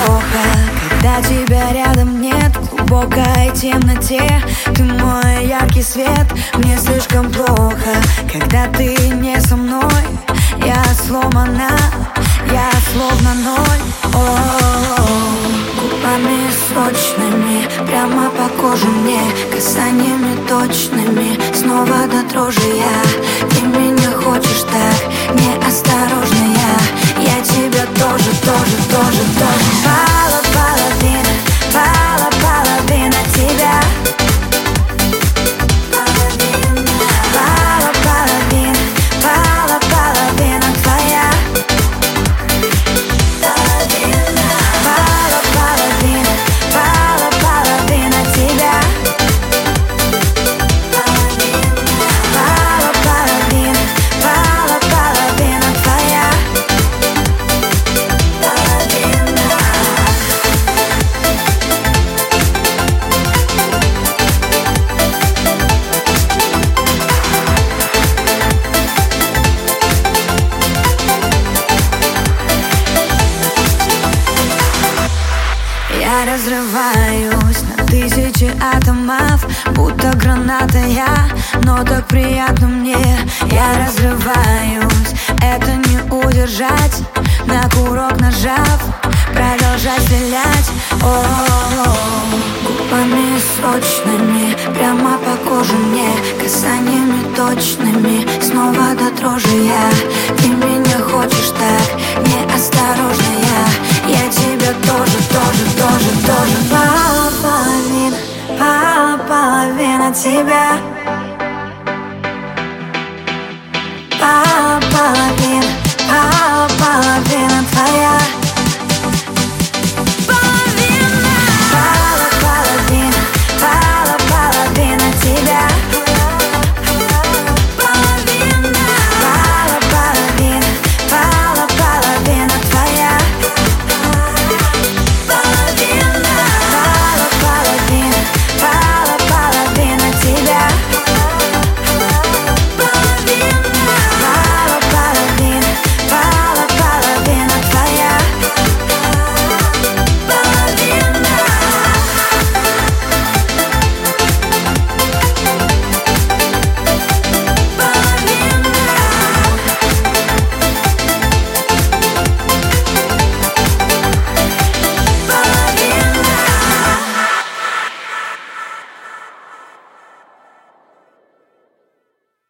плохо, когда тебя рядом нет. В глубокой темноте ты мой яркий свет. Мне слишком плохо, когда ты не со мной. Я сломана, я словно ноль. Губами сочными, прямо по коже мне, касаниями точными, снова до дрожи я. Ты меня хочешь так неосторожно, я тебя тоже. Половина тебя. Половина твоя. Половина тебя. Половина твоя. Я разрываюсь на тысячи атомов, будто граната я, но так приятно мне. Я разрываюсь, это не удержать, на курок нажав, продолжать стрелять. Губами сочными, прямо по коже мне, касаниями точными, снова до дрожи я. Ты меня хочешь так неосторожно, я тебя тоже. Половина тебя.